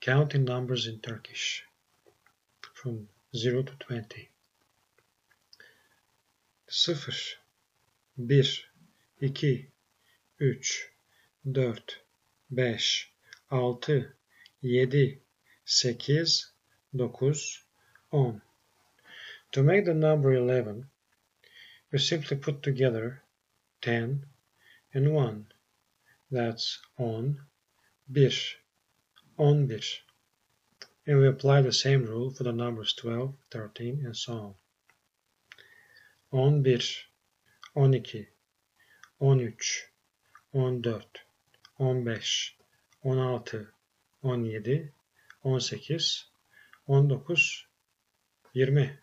Counting numbers in Turkish from 0 to 20. 0, 1, 2, 3, 4, 5, 6, 7, 8, 9, 10. To make the number 11, we simply put together 10 and 1. That's 11. 11. And we apply the same rule for the numbers 12, 13, and so on. 11, 12, 13, 14, 15, 16, 17, 18, 19, 20.